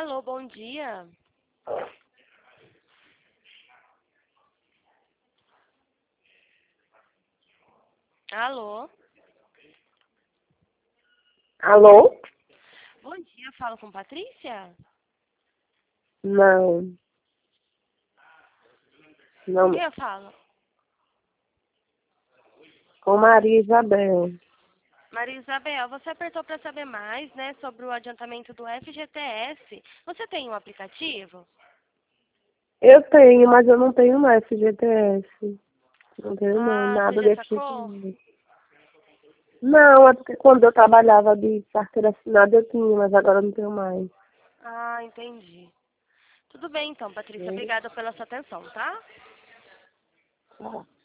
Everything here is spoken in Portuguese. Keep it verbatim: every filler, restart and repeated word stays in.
Alô, bom dia. Alô? Alô? Bom dia, falo com Patrícia? Não. Com Não. quem eu falo? Com Maria Isabel. Maria Isabel, você apertou para saber mais, né, sobre o adiantamento do F G T S. Você tem um aplicativo? Eu tenho, mas eu não tenho mais F G T S. Não tenho não, Ah, você nada já desse tipo. sacou? Não, é porque quando eu trabalhava de carteira assinada eu tinha, mas agora eu não tenho mais. Ah, entendi. Tudo bem então, Patrícia. Né? Obrigada pela sua atenção, tá? Tá.